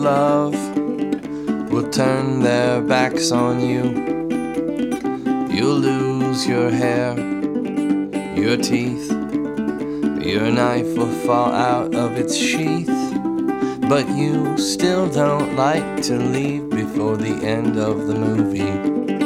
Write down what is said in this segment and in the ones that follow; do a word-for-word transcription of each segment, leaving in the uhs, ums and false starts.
love will turn their backs on you. You'll lose your hair, your teeth, your knife will fall out of its sheath, but you still don't like to leave before the end of the movie.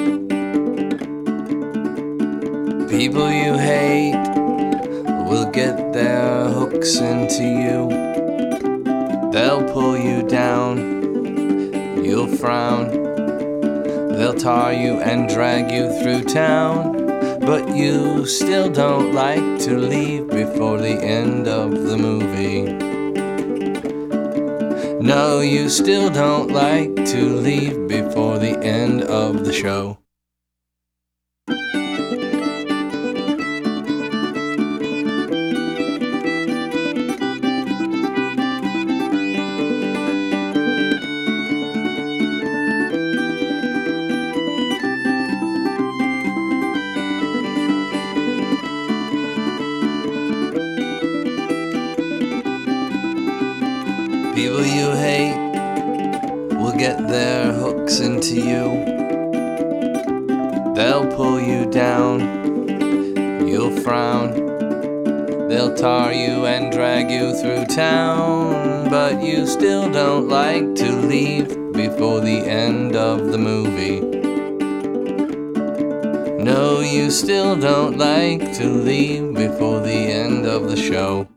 People you hate will get their hooks into you. They'll pull you down, you'll frown. They'll tar you and drag you through town, but you still don't like to leave before the end of the movie. No, you still don't like to leave before the end of the show. People you hate will get their hooks into you. They'll pull you down, you'll frown. They'll tar you and drag you through town, but you still don't like to leave before the end of the movie. No, you still don't like to leave before the end of the show.